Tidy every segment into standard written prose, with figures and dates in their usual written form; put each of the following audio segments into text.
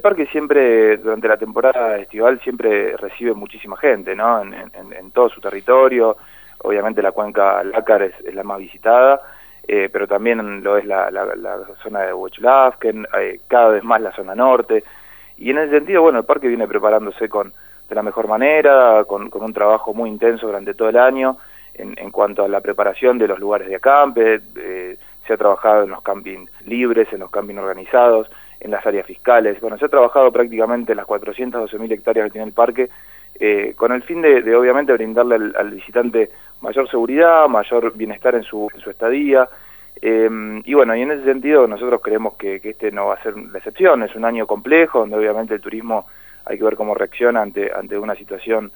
parque siempre, durante la temporada estival, siempre recibe muchísima gente, ¿no? En todo su territorio. Obviamente la cuenca Lácar es la más visitada, pero también lo es la zona de Huechulafken, cada vez más la zona norte. Y en ese sentido, bueno, el parque viene preparándose de la mejor manera, con un trabajo muy intenso durante todo el año, en cuanto a la preparación de los lugares de acampe. Se ha trabajado en los campings libres, en los campings organizados, en las áreas fiscales. Bueno, se ha trabajado prácticamente las 412.000 hectáreas que tiene el parque, con el fin de obviamente brindarle al visitante mayor seguridad, mayor bienestar en su estadía. Y bueno, y en ese sentido nosotros creemos que este no va a ser la excepción. Es un año complejo, donde obviamente el turismo hay que ver cómo reacciona ante una situación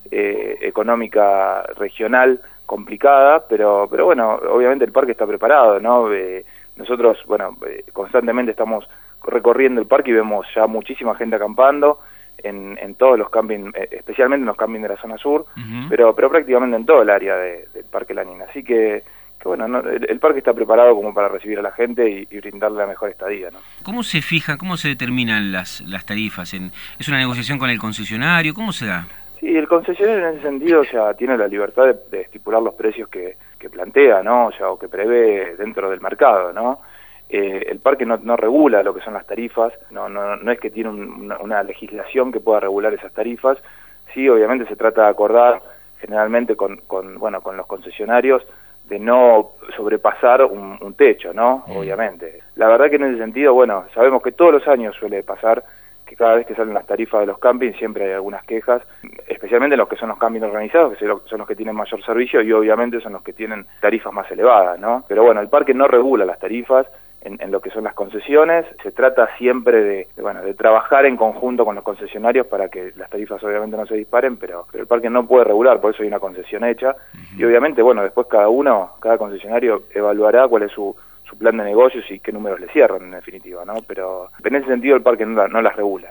económica regional complicada, pero bueno, obviamente el parque está preparado, ¿no? Nosotros, bueno, constantemente estamos recorriendo el parque y vemos ya muchísima gente acampando en todos los campings, especialmente en los campings de la zona sur, pero prácticamente en todo el área del Parque Lanín. Así que bueno, ¿no? El parque está preparado como para recibir a la gente y brindarle la mejor estadía, ¿no? ¿Cómo se fijan, cómo se determinan las tarifas? ¿Es una negociación con el concesionario? ¿Cómo se da? Sí, el concesionario en ese sentido ya tiene la libertad de estipular los precios que plantea, ¿no? O que prevé dentro del mercado, ¿no? El parque no regula lo que son las tarifas, no es que tiene una legislación que pueda regular esas tarifas. Sí, obviamente se trata de acordar generalmente con los concesionarios de no sobrepasar un techo, ¿no? Obviamente. La verdad que en ese sentido, bueno, sabemos que todos los años suele pasar que cada vez que salen las tarifas de los campings siempre hay algunas quejas, especialmente en los que son los campings organizados, que son los que tienen mayor servicio y obviamente son los que tienen tarifas más elevadas, ¿no? Pero bueno, el parque no regula las tarifas en lo que son las concesiones. Se trata siempre de trabajar en conjunto con los concesionarios para que las tarifas obviamente no se disparen, pero el parque no puede regular, por eso hay una concesión hecha. Y obviamente, bueno, después cada concesionario evaluará cuál es su plan de negocios y qué números le cierran en definitiva, ¿no? Pero en ese sentido el parque no las regula.